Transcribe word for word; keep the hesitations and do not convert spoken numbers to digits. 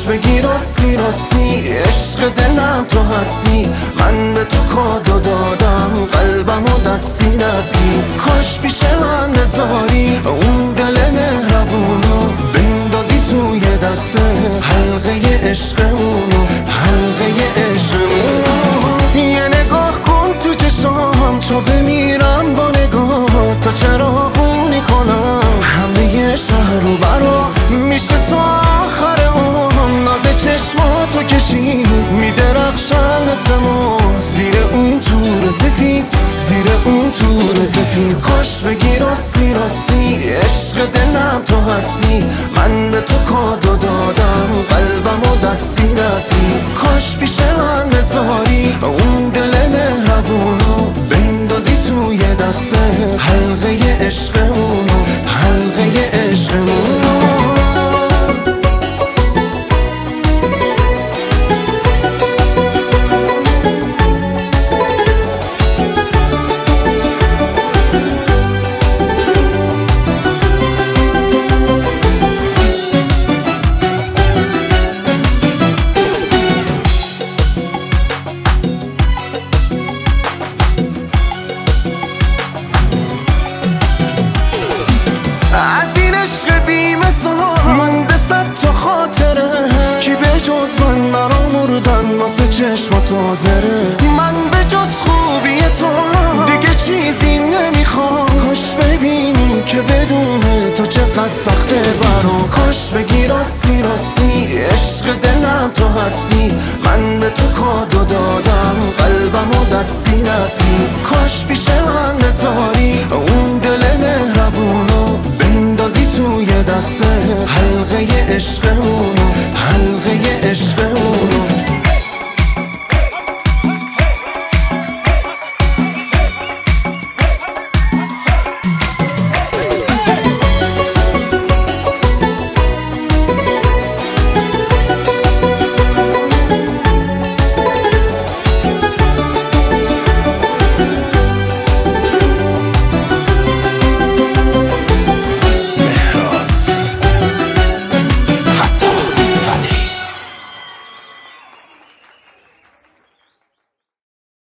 بگی راستی راستی، عشق دلم تو هستی. من به تو کادو دادم قلبمو دستی دستی. کاش پیش من بذاری اون دل مهربونو، بندازی توی دسته حلقه عشقمونو، حلقه عشقمونو. یه نگاه کن تو چشام تا بمیرم با نگاه، تا چراغونی کنم همه شهر رو برات. میشه تا آخر اون ناز چشماتو کشید، میدرخشن مثل ما زیر اون تور سفید، زیر اون تور سفید. کاش بگی راستی راستی، عشق دلم تو هستی. من به تو کادو دادم قلبمو دستی دستی. کاش پیش من بذاری اون دل مهربونو، بندازی توی دسته حلقه عشقمونو، حلقه عشقمونو. از این عشق بی‌مثال مونده صد تا خاطره، کی به جز من مرا مردن واسه چشمات حاضره. من به جز خوبی تو دیگه چیزی نمیخوام. کاش ببینی که بدون تو چقدر سخته برام. کاش بگی راستی راستی، عشق دلم تو هستی. من به تو کادو دادم قلبمو دستی دستی. کاش پیش من بذاری اون دل مهربونو، بندازی توی دسته حلقه عشقمونو، حلقه عشقمونو.